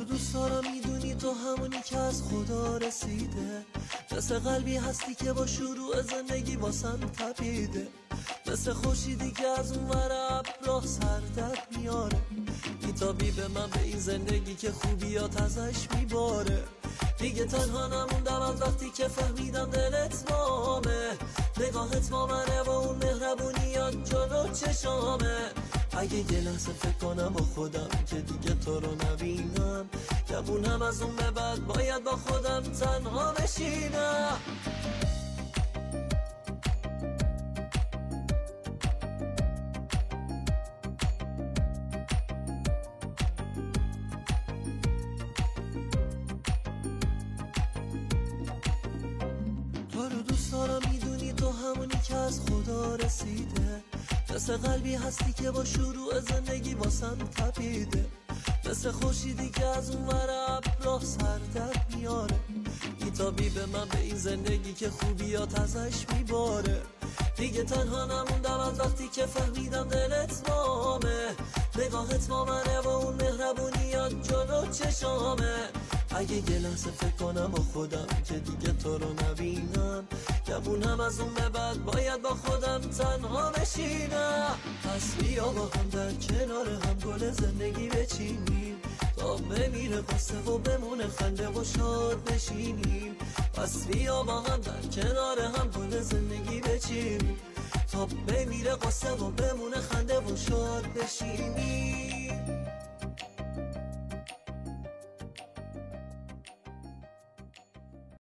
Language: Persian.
دوست دارم، میدونی تو همونی که از خدا رسیده، مثل قلبی هستی که با شروع زندگی واسم تپیده، مثل خورشیدی که از اون ور ابرها سر در میاره، بیتابی به من به این زندگی که خوبیات ازش میباره. دیگه تنها نموندم از وقتی که فهمیدم دلت مامه، نگاهت با منه و اون مهربونیات جلو چشامه. اگه یه لحظه فکر کنم با خودم که دیگه تو رو نبینم، گمونم از اون به بعد باید با خودم تنها بشینم. تو رو دوست دارم، میدونی تو همونی که از خدا رسیده، مثل قلبی هستی که با شروع زندگی واسم تپیده، مثل خورشیدی که از اون ور ابرها سر در میاره، بیتابی به من به این زندگی که خوبیات ازش میباره. دیگه تنها نموندم از وقتی که فهمیدم دلت مامه، نگاهت با منه و اون مهربونیات جلو چشامه. اگه یه لحظه فکر کنم با خودم که دیگه تو رو نبینم، گمونم از اون به بعد باید با خودم تنها بشینم. پس بیا با هم در کنار هم گل زندگی بچینیم، تا بمیره قصه و بمونه خنده و شاد بشینیم. پس بیا با هم در کنار هم گل زندگی بچینیم، تا بمیره قصه و بمونه خنده و شاد بشینیم.